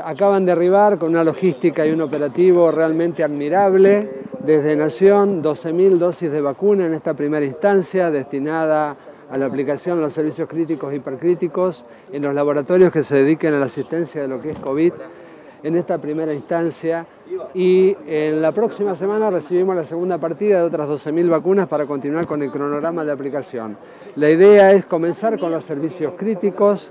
acaban de arribar con una logística y un operativo realmente admirable. Desde Nación, 12.000 dosis de vacuna en esta primera instancia destinada a la aplicación en los servicios críticos e hipercríticos, en los laboratorios que se dediquen a la asistencia de lo que es COVID en esta primera instancia. Y en la próxima semana recibimos la segunda partida de otras 12.000 vacunas para continuar con el cronograma de aplicación. La idea es comenzar con los servicios críticos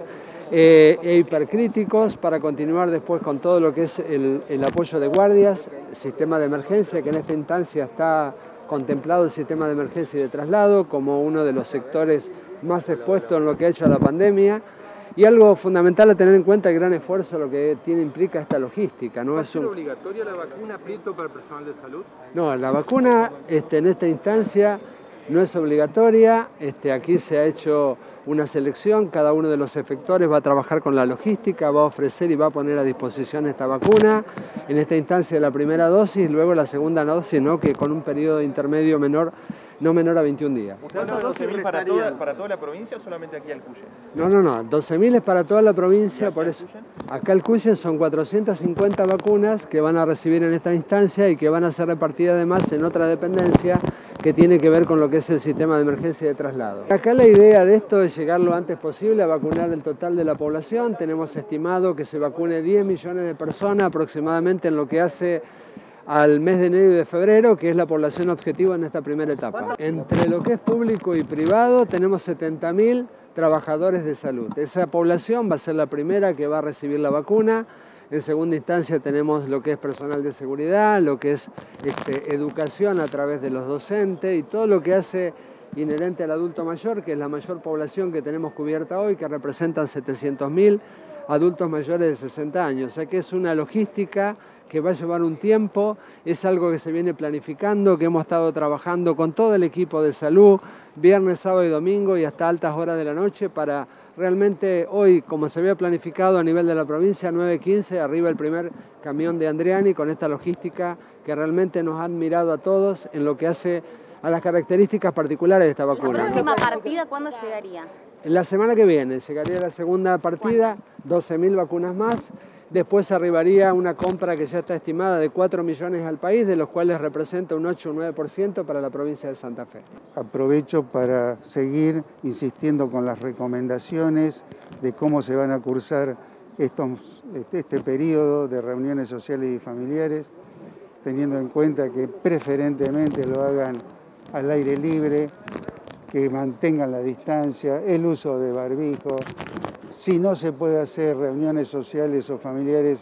e hipercríticos para continuar después con todo lo que es el apoyo de guardias, sistema de emergencia, que en esta instancia está contemplado el sistema de emergencia y de traslado como uno de los sectores más expuestos en lo que ha hecho a la pandemia. Y algo fundamental a tener en cuenta, el gran esfuerzo, lo que implica esta logística. ¿No? ¿Va a ser obligatoria la vacuna, Prieto, para el personal de salud? No, la vacuna en esta instancia no es obligatoria. Aquí se ha hecho una selección, cada uno de los efectores va a trabajar con la logística, va a ofrecer y va a poner a disposición esta vacuna. En esta instancia la primera dosis, luego la segunda dosis, ¿no? Que con un periodo intermedio no menor a 21 días. ¿Cuántas 12.000 para toda la provincia o solamente aquí al Cuyen? No, 12.000 es para toda la provincia, por eso. Acá al Cuyen son 450 vacunas que van a recibir en esta instancia y que van a ser repartidas además en otra dependencia que tiene que ver con lo que es el sistema de emergencia y de traslado. Acá la idea de esto es llegar lo antes posible a vacunar el total de la población. Tenemos estimado que se vacune 10 millones de personas aproximadamente en lo que hace al mes de enero y de febrero, que es la población objetiva en esta primera etapa. Entre lo que es público y privado tenemos 70.000 trabajadores de salud. Esa población va a ser la primera que va a recibir la vacuna. En segunda instancia tenemos lo que es personal de seguridad, lo que es educación a través de los docentes y todo lo que hace inherente al adulto mayor, que es la mayor población que tenemos cubierta hoy, que representan 700.000 adultos mayores de 60 años. O sea que es una logística que va a llevar un tiempo, es algo que se viene planificando, que hemos estado trabajando con todo el equipo de salud, viernes, sábado y domingo y hasta altas horas de la noche para realmente hoy, como se había planificado a nivel de la provincia, 9:15, arriba el primer camión de Andriani con esta logística que realmente nos ha admirado a todos en lo que hace a las características particulares de esta vacuna. ¿La próxima partida cuándo llegaría? La semana que viene llegaría la segunda partida, 12.000 vacunas más. Después arribaría una compra que ya está estimada de 4 millones al país, de los cuales representa un 8 o 9% para la provincia de Santa Fe. Aprovecho para seguir insistiendo con las recomendaciones de cómo se van a cursar este periodo de reuniones sociales y familiares, teniendo en cuenta que preferentemente lo hagan al aire libre, que mantengan la distancia, el uso de barbijo. Si no se puede hacer reuniones sociales o familiares,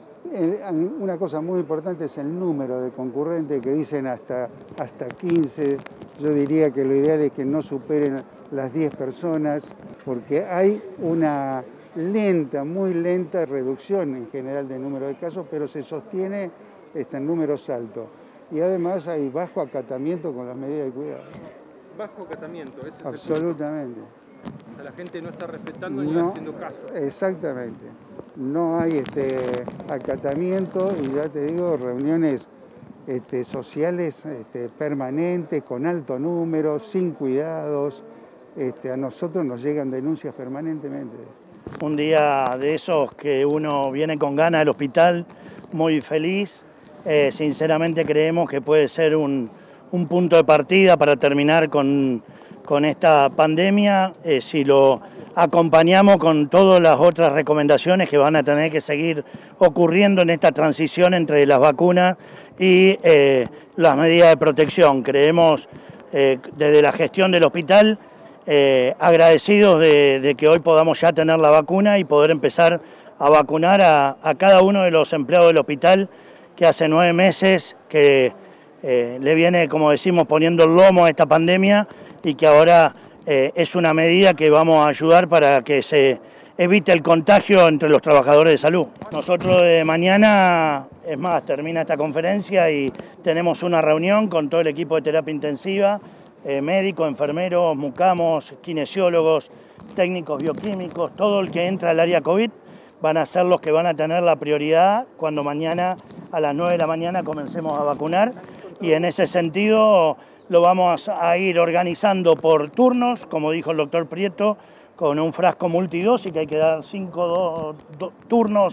una cosa muy importante es el número de concurrentes, que dicen hasta 15. Yo diría que lo ideal es que no superen las 10 personas, porque hay una muy lenta reducción en general del número de casos, pero se sostiene en números altos. Y además hay bajo acatamiento con las medidas de cuidado. Bajo acatamiento, ese es absolutamente. O sea, la gente no está respetando ni haciendo caso. Exactamente. No hay acatamiento y ya te digo, reuniones sociales permanentes, con alto número, sin cuidados. A nosotros nos llegan denuncias permanentemente. Un día de esos que uno viene con ganas al hospital, muy feliz. Sinceramente creemos que puede ser un punto de partida para terminar con esta pandemia, si lo acompañamos con todas las otras recomendaciones que van a tener que seguir ocurriendo en esta transición entre las vacunas y las medidas de protección. Creemos desde la gestión del hospital agradecidos de que hoy podamos ya tener la vacuna y poder empezar a vacunar a cada uno de los empleados del hospital que hace 9 meses que le viene, como decimos, poniendo el lomo a esta pandemia y que ahora es una medida que vamos a ayudar para que se evite el contagio entre los trabajadores de salud. Nosotros de mañana, es más, termina esta conferencia y tenemos una reunión con todo el equipo de terapia intensiva, médicos, enfermeros, mucamos, kinesiólogos, técnicos bioquímicos, todo el que entra al área COVID van a ser los que van a tener la prioridad cuando mañana a las 9 de la mañana comencemos a vacunar y en ese sentido lo vamos a ir organizando por turnos, como dijo el doctor Prieto, con un frasco multidosis que hay que dar 5 turnos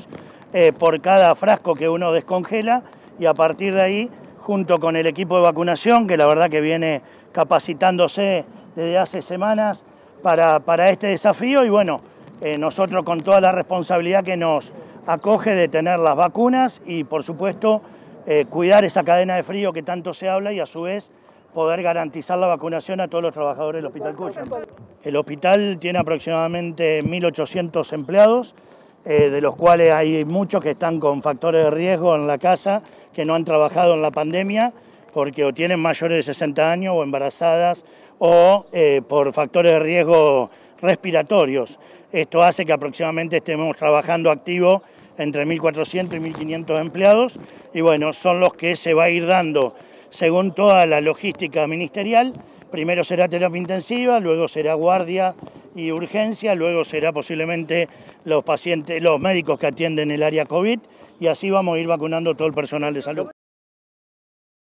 por cada frasco que uno descongela, y a partir de ahí, junto con el equipo de vacunación, que la verdad que viene capacitándose desde hace semanas para este desafío, y bueno, nosotros con toda la responsabilidad que nos acoge de tener las vacunas y por supuesto cuidar esa cadena de frío que tanto se habla, y a su vez poder garantizar la vacunación a todos los trabajadores del Hospital Cuyem. El hospital tiene aproximadamente 1.800 empleados, de los cuales hay muchos que están con factores de riesgo en la casa, que no han trabajado en la pandemia porque o tienen mayores de 60 años o embarazadas o por factores de riesgo respiratorios. Esto hace que aproximadamente estemos trabajando activo entre 1.400 y 1.500 empleados, y bueno, son los que se va a ir dando según toda la logística ministerial. Primero será terapia intensiva, luego será guardia y urgencia, luego será posiblemente los pacientes, los médicos que atienden el área COVID, y así vamos a ir vacunando todo el personal de salud.